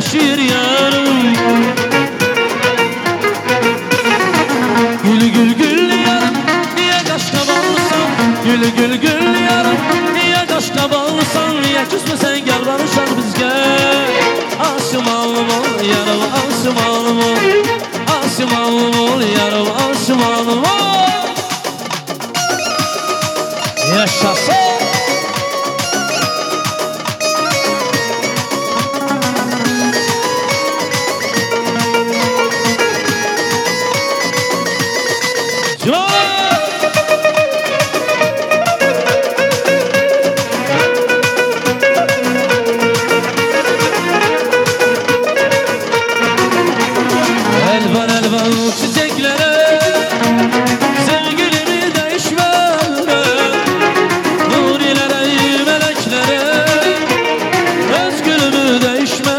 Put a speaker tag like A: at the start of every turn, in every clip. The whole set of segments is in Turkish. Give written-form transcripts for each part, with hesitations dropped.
A: değişir yarım. Gül gül gül yarım, niye kaşka bağlısan? Gül gül gül yarım, niye kaşka bağlısan? Ya küsmesen gel barışalım bizge. Asımalım ol yarım, asımalım ol. Asımalım ol yarım, asımalım ol. Yaşasın. Elvan elvan çiçeklere sevgilimi değişme. Nurilere, meleklere özgürümü değişme.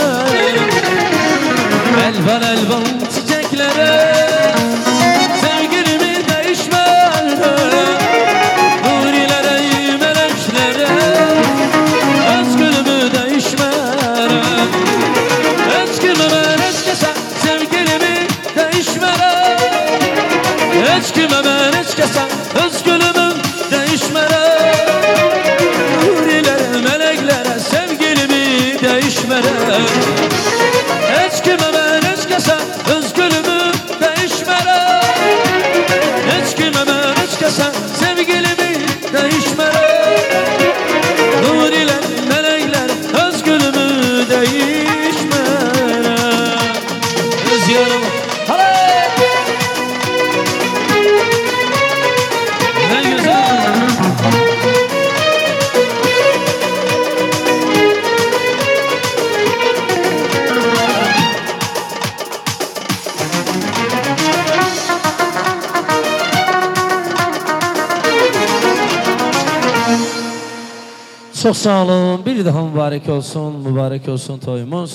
A: Elvan elvan çiçeklere sevgilimi değişme. Nurilere, meleklere özgürümü değişme. Özgürüme etkesen sevgilimi değişmere. Hiç kime ben hiç kesen özgürlüğümü değişmere. Nurilere, meleklere sevgilimi değişmere. Hiç kime ben hiç kesen özgürlüğümü değişmere. Hiç kime ben hiç kesen sevgilimi değişmere. Nurilere, meleklere özgürlüğümü değişmere. Özgürlüğümü çok sağ olun. Bir daha mübarek olsun toyumuz.